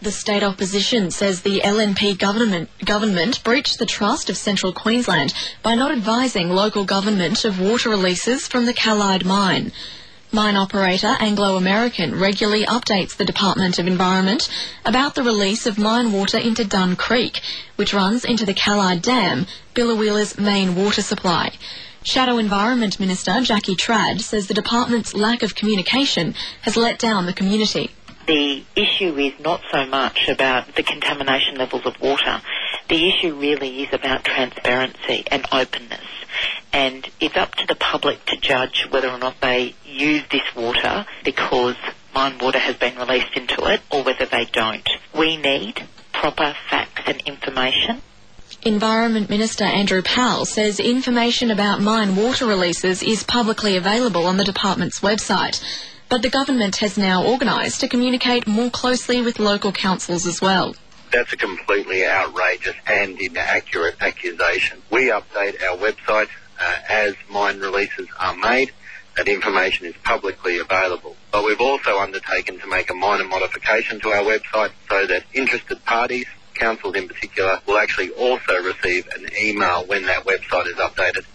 The state opposition says the LNP government breached the trust of Central Queensland by not advising local government of water releases from the Callide mine. Mine operator Anglo American regularly updates the Department of Environment about the release of mine water into Dunn Creek, which runs into the Callide Dam, Biloela's main water supply. Shadow Environment Minister Jackie Trad says the department's lack of communication has let down the community. The issue is not so much about the contamination levels of water. The issue really is about transparency and openness. And it's up to the public to judge whether or not they use this water because mine water has been released into it or whether they don't. We need proper facts and information. Environment Minister Andrew Powell says information about mine water releases is publicly available on the department's website. But the government has now organised to communicate more closely with local councils as well. That's a completely outrageous and inaccurate accusation. We update our website as mine releases are made. That information is publicly available. But we've also undertaken to make a minor modification to our website so that interested parties, councils in particular, will actually also receive an email when that website is updated.